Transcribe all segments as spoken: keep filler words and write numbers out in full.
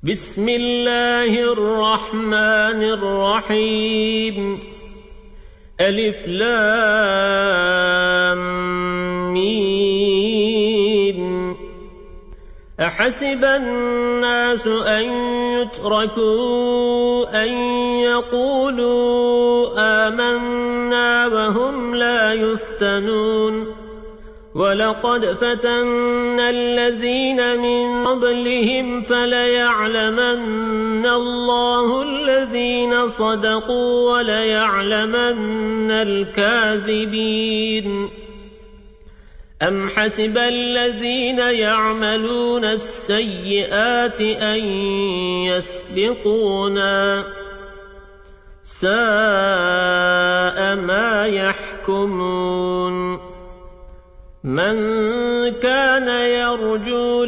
بسم الله الرحمن الرحيم ألف لام ميم أحسب الناس أن يتركوا أن يقولوا آمنا وهم لا يفتنون ولقد فتنا الذين من قبلهم فليعلمن الله الذين صدقوا وليعلمن الكاذبين أم حسب الذين يعملون السيئات أن يسبقونا ساء ما يحكمون من كان يرجو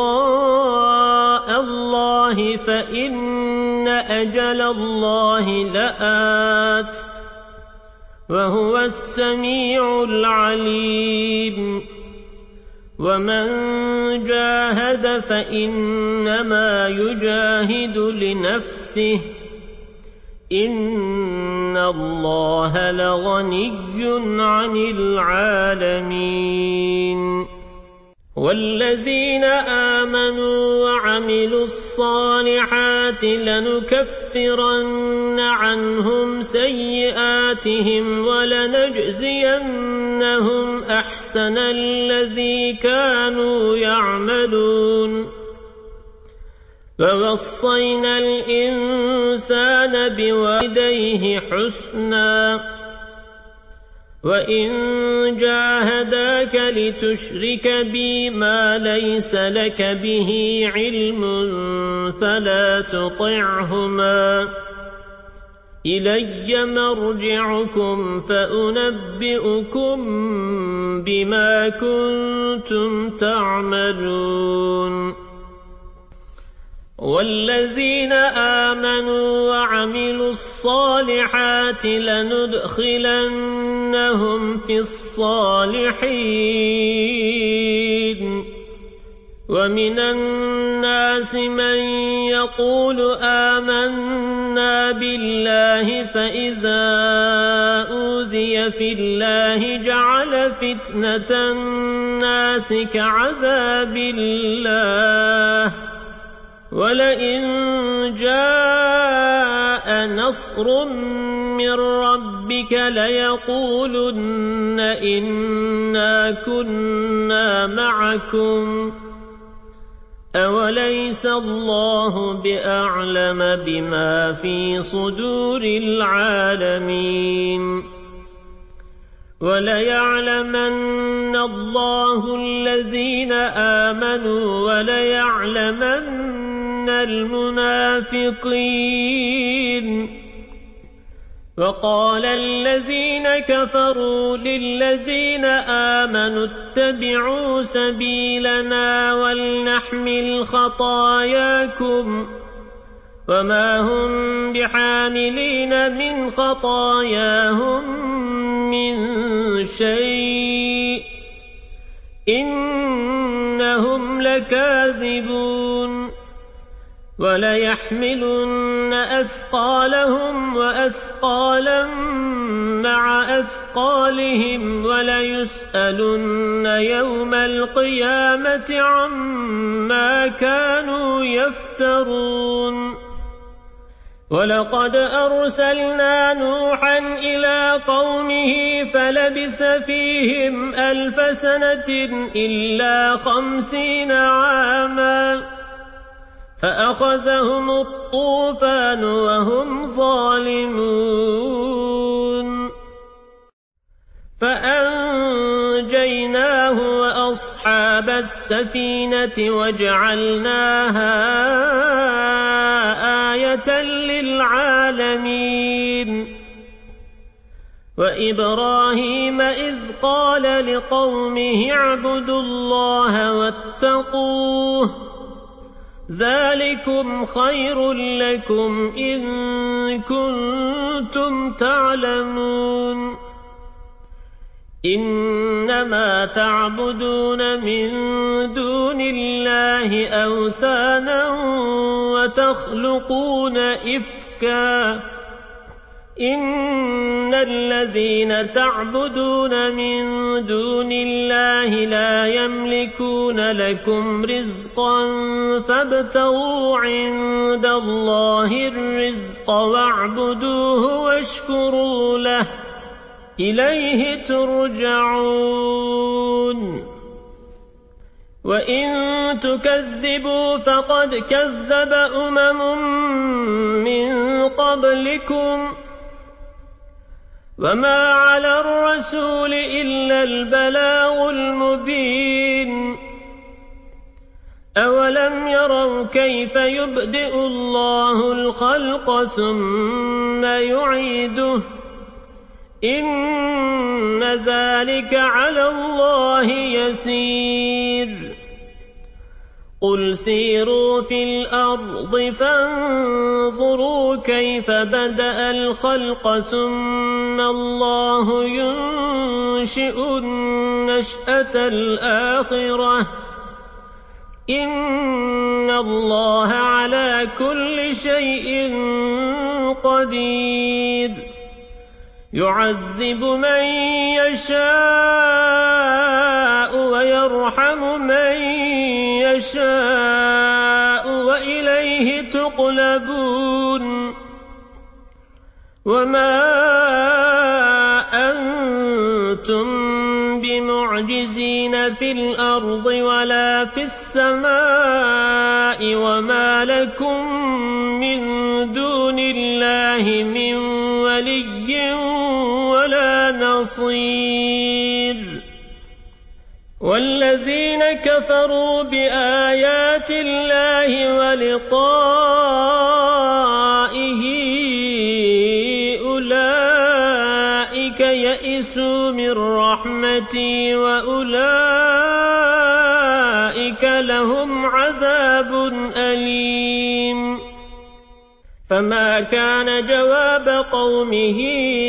لقاء الله فإن أجل الله لآت وهو السميع العليم ومن جاهد فإنما يجاهد لنفسه إن الله لغني عن العالمين والذين آمنوا وعملوا الصالحات لنكفرن عنهم سيئاتهم ولنجزينهم أحسن الذي كانوا يعملون ووصينا الإنسان بوالديه حسنا وإن جاهداك لتشرك بي ما ليس لك به علم فلا تطعهما إلي مرجعكم فأنبئكم بما كنتم تعملون والذين آمنوا وعملوا الصالحات لندخلنهم في الصالحين ومن الناس من يقول آمنا بالله فإذا أوذي في الله جعل فتنة الناس كعذاب الله ولئن جاء نصر من ربك ليقولن إنا كنا معكم أوليس الله بأعلم بما في صدور العالمين وليعلمن الله الذين آمنوا وليعلمن المنافقين وقال الذين كفروا للذين آمنوا اتبعوا سبيلنا ولنحمل خطاياكم وما هم بحاملين من خطاياهم من شيء إنهم لكاذبون وليحملن أثقالهم وأثقالا مع أثقالهم وليسألن يوم القيامة عما كانوا يفترون ولقد أرسلنا نوحا إلى قومه فلبث فيهم ألف سنة إلا خمسين عاما فأخذهم الطوفان وهم ظالمون فأنجيناه وأصحاب السفينة وجعلناها آية للعالمين وإبراهيم إذ قال لقومه اعبدوا الله واتقوه ذلكم خير لكم إن كنتم تعلمون إنما تعبدون من دون الله أوثانا وتخلقون إفكا إن الذين تعبدون من دون الله لا يملكون لكم رزقا فابتغوا عند الله الرزق واعبدوه واشكروا له إليه ترجعون وإن تكذبوا فقد كذب أمم من قبلكم وما على الرسول إلا البلاغ المبين أولم يروا كيف يبدئ الله الخلق ثم يعيده إن ذلك على الله يسير قل سيروا في الأرض فانظروا كيف بدأ الخلق ثم الله ينشئ النشأة الآخرة إن الله على كل شيء قدير يعذب من يشاء ويرحم من يشاء وإليه تقلبون وما أنتم بمعجزين في الأرض ولا في السماء وما لكم من دون الله من ولي ولا نصير والذين كفروا بآيات الله ولقائه أولئك يئسوا من رحمتي وأولئك لهم عذاب أليم فما كان جواب قومه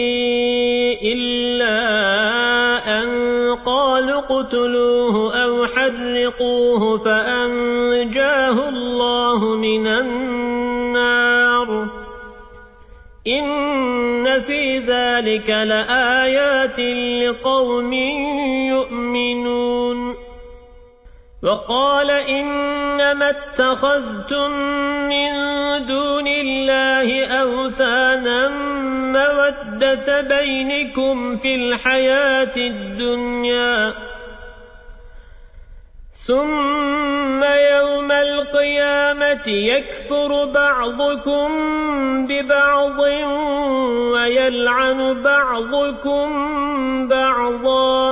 إلا أن قالوا اقتلوه أو حرقوه فأنجاه الله من النار إن في ذلك لآيات لقوم يؤمنون وقال إنما اتخذتم من دون الله أوثانا مودة بينكم في الحياة الدنيا ثم يوم القيامة يكفر بعضكم ببعض ويلعن بعضكم بعضا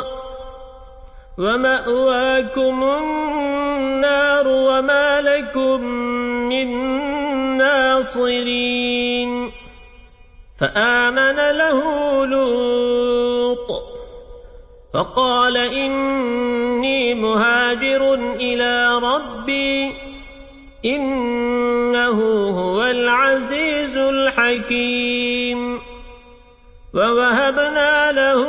ومأواكم النار وما لكم من ناصرين فآمن له لوط فقال إني مهاجر إلى ربي إنه هو العزيز الحكيم ووهبنا له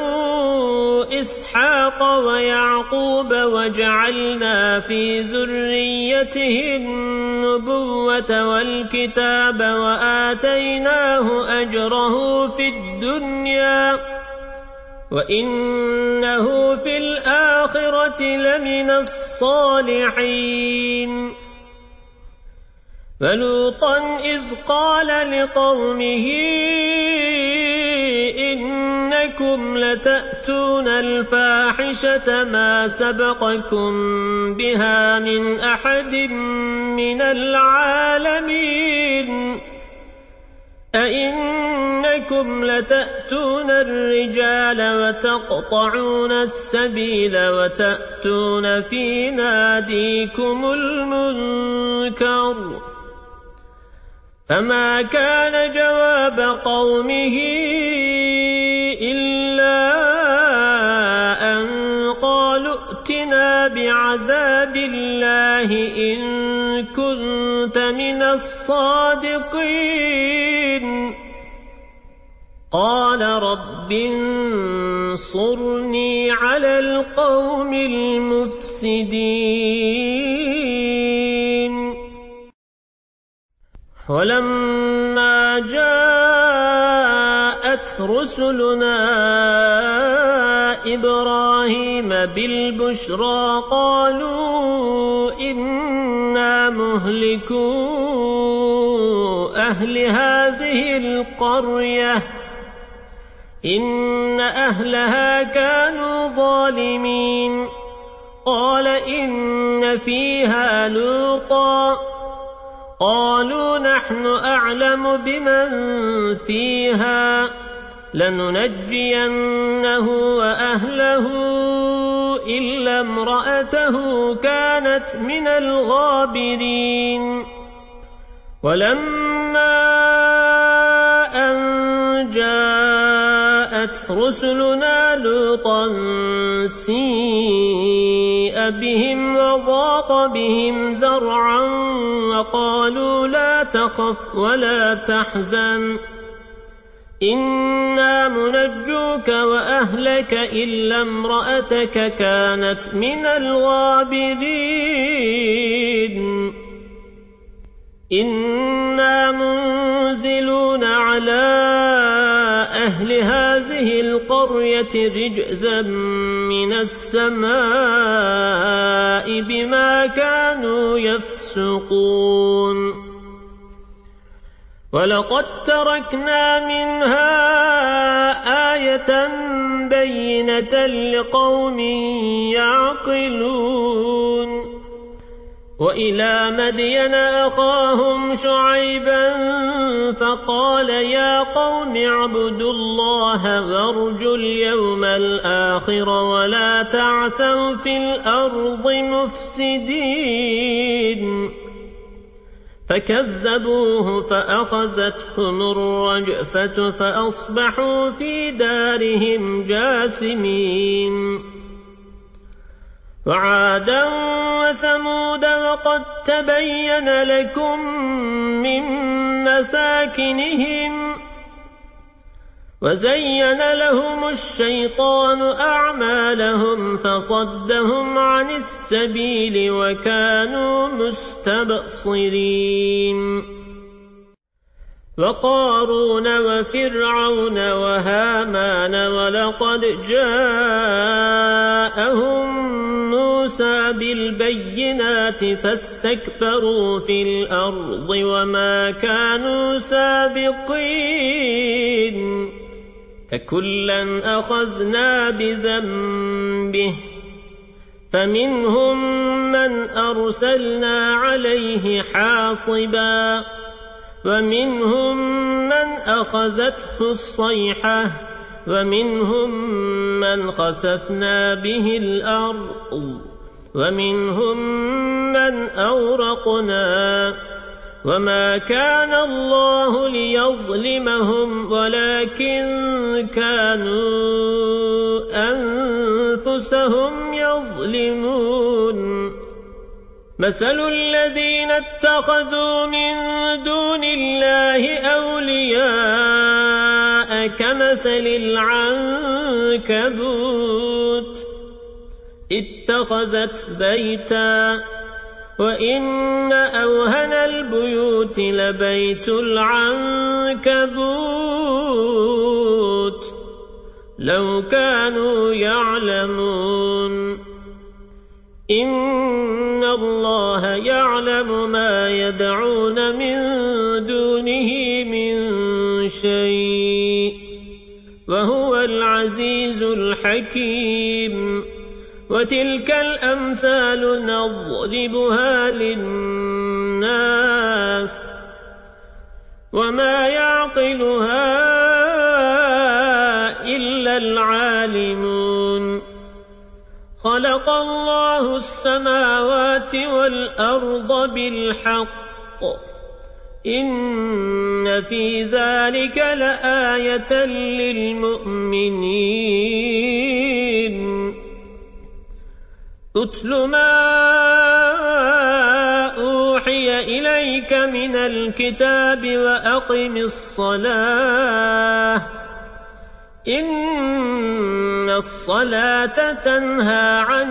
إسحاق ويعقوب وجعلنا في ذريته النبوة والكتاب وآتيناه أجره في الدنيا وإنه في الآخرة لمن الصالحين ولوطا إذ قال لقومه إنكم لتأتون الفاحشة ما سبقكم بها من أحد من العالمين أئنكم لتأتون الرجال وتقطعون السبيل وتأتون في ناديكم المنكر فما كان جواب قومه إلا أن قالوا ائتنا بعذاب الله إن كنت من الصادقين قال رب انصرني على القوم المفسدين ولما جاءت رسلنا إبراهيم بالبشرى قالوا إنا مهلكو أهل هذه القرية إن أهلها كانوا ظالمين قال إن فيها لوطا قالوا نحن أعلم بمن فيها لننجينه وأهله إلا امرأته كانت من الغابرين ولما أن جاءت رسلنا لوطا سيء بهم وضاق بهم ذرعا وقالوا لا تخف ولا تحزن إنا منجوك وأهلك إلا امرأتك كانت من الغابرين إنا منزلون على أهل هذه القرية رجزا من السماء بما كانوا يفسقون ولقد تركنا منها آية بينة لقوم يعقلون وإلى مدين أخاهم شعيبا فقال يا قوم اعبدوا الله وارجوا اليوم الآخر ولا تعثوا في الأرض مفسدين فكذبوه فأخذتهم الرجفة فأصبحوا في دارهم جاثمين وعادا وثمود وقد تبين لكم من مساكنهم وزين لهم الشيطان أعمالهم فصدهم عن السبيل وكانوا مستبصرين وقارون وفرعون وهامان ولقد جاءهم موسى بالبينات فاستكبروا في الأرض وما كانوا سابقين فكلا أخذنا بذنبه فمنهم من أرسلنا عليه حاصبا ومنهم من أخذته الصيحة ومنهم من خسفنا به الأرض ومنهم من أورقنا وما كان الله ليظلمهم ولكن كانوا أنفسهم يظلمون مثل الذين اتخذوا من دون الله أولياء كمثل العنكبوت اتخذت بيتا وإن أوهن البيوت لبيت العنكبوت لو كانوا يعلمون إن الله يعلم ما يدعون من دونه من شيء وهو العزيز الحكيم وتلك الأمثال نضربها للناس وما يعقلها إلا العالمون خلق الله السماوات والأرض بالحق إن في ذلك لآية للمؤمنين أتل ما أوحي إليك من الكتاب وأقم الصلاة إن الصلاة تنهى عن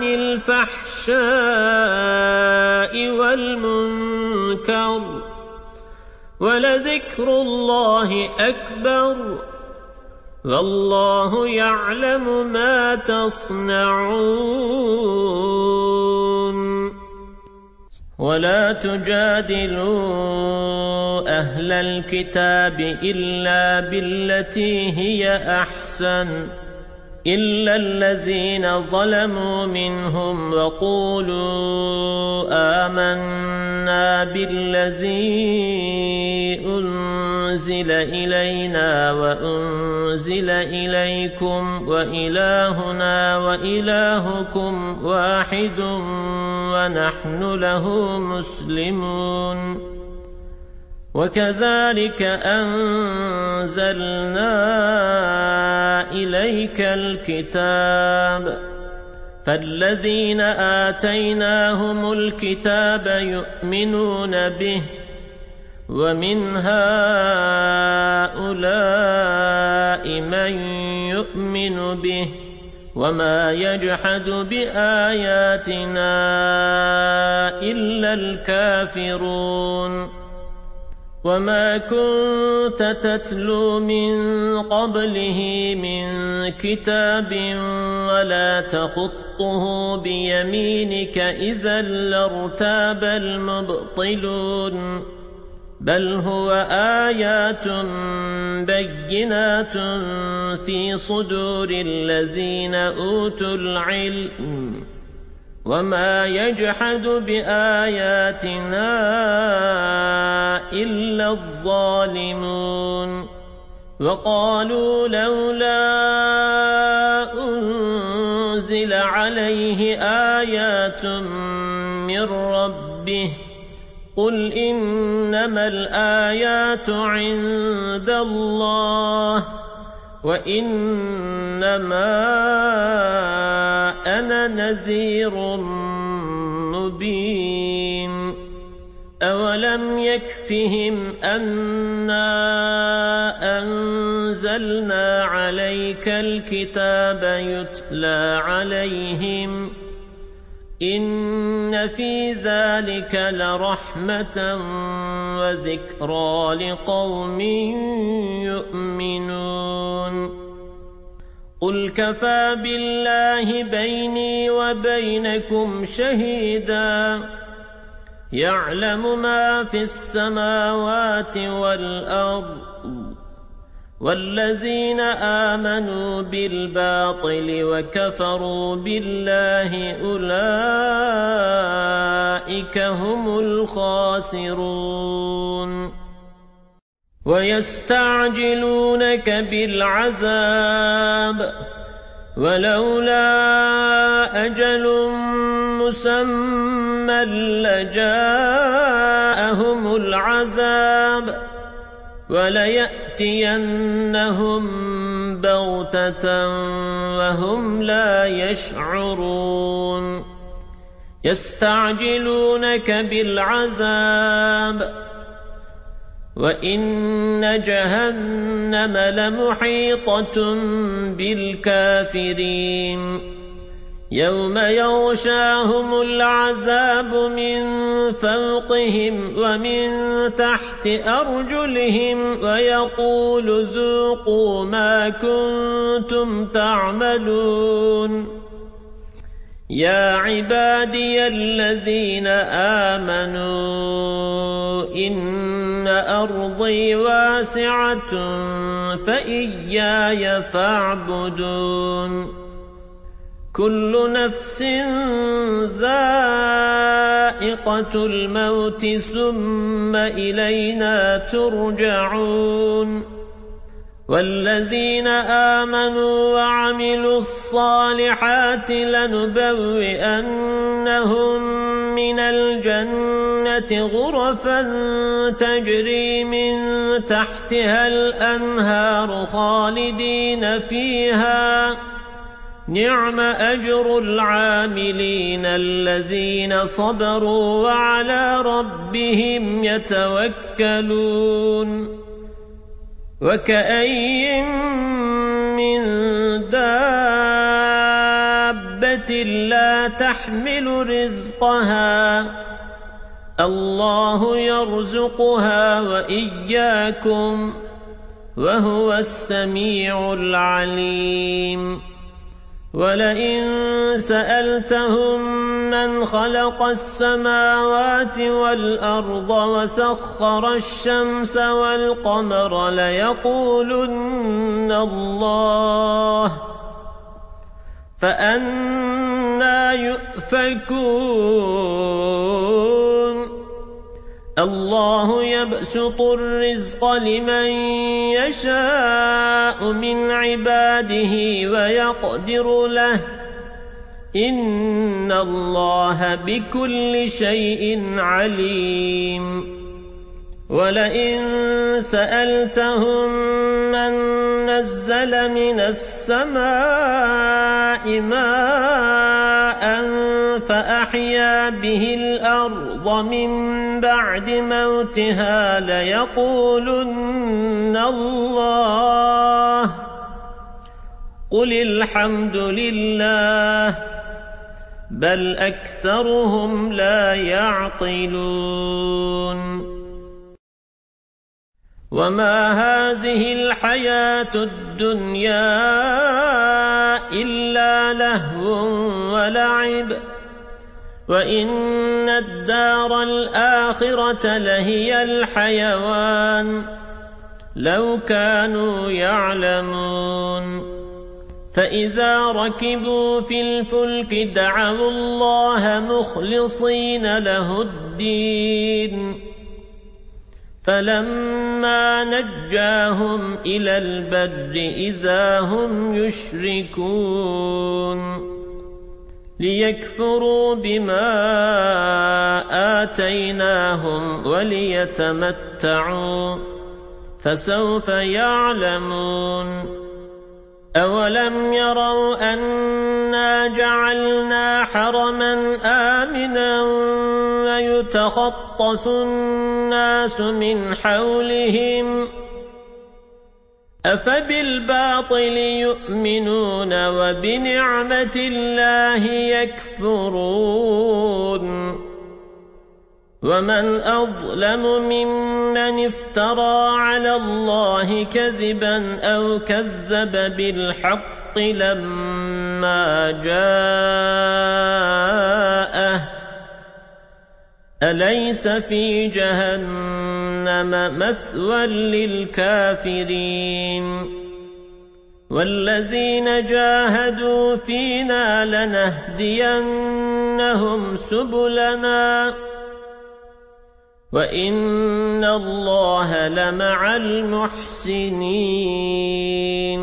الفحشاء والمنكر ولذكر الله أكبر والله يعلم ما تصنعون ولا تجادلوا أهل الكتاب إلا بالتي هي أحسن إلا الذين ظلموا منهم وقولوا آمنا بالذي أنزل إلينا وأنزل إليكم وإلهنا وإلهكم واحد ونحن له مسلمون وكذلك أنزلنا إليك الكتاب فالذين آتيناهم الكتاب يؤمنون به ومن هؤلاء من يؤمن به وما يجحد بآياتنا إلا الكافرون وما كنت تتلو من قبله من كتاب ولا تخطه بيمينك إذا لارتاب المبطلون بل هو آيات بينات في صدور الذين أوتوا العلم وما يجحد بآياتنا إلا الظالمون وقالوا لولا أنزل عليه آيات من ربه قل إنما الآيات عند الله وإنما أنا نذير مبين أولم يكفهم أنا أنزلنا عليك الكتاب يتلى عليهم إن في ذلك لرحمة وذكرى لقوم يؤمنون قل كفى بالله بيني وبينكم شهيدا يعلم ما في السماوات والأرض والذين آمنوا بالباطل وكفروا بالله أولئك هم الخاسرون ويستعجلونك بالعذاب ولولا أجل مسمى لجاءهم العذاب وليأتينهم بغتة وهم لا يشعرون يستعجلونك بالعذاب وإن جهنم لمحيطة بالكافرين يوم يغشاهم العذاب من فوقهم ومن تحت أرجلهم ويقول ذوقوا ما كنتم تعملون يا عبادي الذين آمنوا إن أرضي واسعة فإياي فاعبدون كل نفس ذائقة الموت ثم إلينا ترجعون والذين آمنوا وعملوا الصالحات لنبوئنهم من الجنة غرفا تجري من تحتها الأنهار خالدين فيها نعم أجر العاملين الذين صبروا وعلى ربهم يتوكلون وكأين من دابة لا تحمل رزقها الله يرزقها وإياكم وهو السميع العليم ولئن سألتهم من خلق السماوات والأرض وسخر الشمس والقمر ليقولن الله فأنى يؤفكون الله يبسط الرزق لمن يشاء من عباده ويقدر له إن الله بكل شيء عليم ولئن سألتهم من نزل من السماء ماء فأحيا به الأرض من بعد موتها ليقولن الله قل الحمد لله بل أكثرهم لا يعقلون وما هذه الحياة الدنيا إلا لهو ولعب وإن الدار الآخرة لهي الحيوان لو كانوا يعلمون فإذا ركبوا في الفلك دعوا الله مخلصين له الدين فلما نجاهم إلى البر إذا هم يشركون ليكفروا بما آتيناهم وليتمتعوا فسوف يعلمون أولم يروا أنا جعلنا حرما آمنا ويتخطف الناس من حولهم أفبالباطل يؤمنون وبنعمة الله يكفرون ومن أظلم ممن افترى على الله كذبا أو كذب بالحق لما جاءه أليس في جهنم مثوى للكافرين والذين جاهدوا فينا لنهدينهم سبلنا وإن الله لمع المحسنين